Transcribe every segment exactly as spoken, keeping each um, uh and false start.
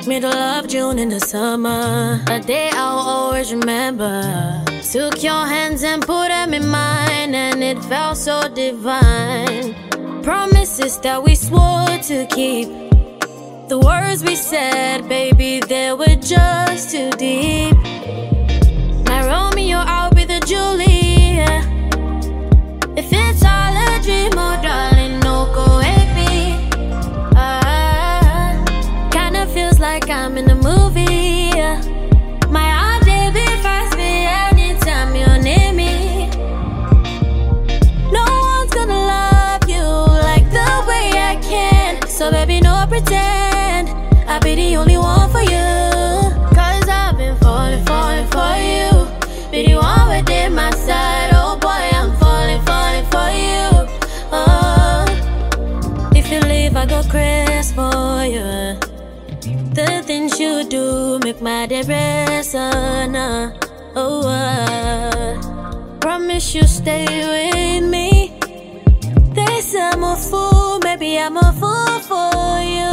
Middle of June in the summer, a day I'll always remember. Took your hands and put them in mine, and it felt so divine. Promises that we swore to keep. The words we said, baby, they were just too deep. My Romeo, I'll be the Juliet. If it's all a dream, oh darling, no go with me. Ah, kinda feels like I'm in a movie. My heart, baby, fast me anytime you're near me. No one's gonna love you like the way I can. So baby, no pretend I'll be the only one for you. Cause I've been falling, falling for you. Be the one within my side. Oh boy, I'm falling, falling for you. Oh, if you leave, I go crazy for you. The things you do make my depression. Uh, oh, uh, promise you stay with me. They say I'm a fool, maybe I'm a fool for you.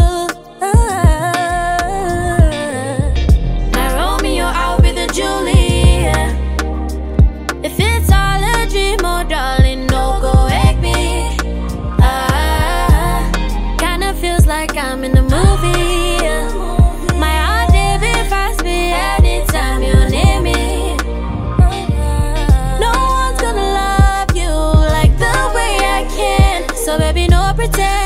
My Romeo, I'll be the Juliet. If it's all a dream, oh darling, no go wake me. Ah, kinda feels like I'm in a movie. My heart, baby, fast me anytime you're near me. No one's gonna love you like the way I can. So baby, no pretend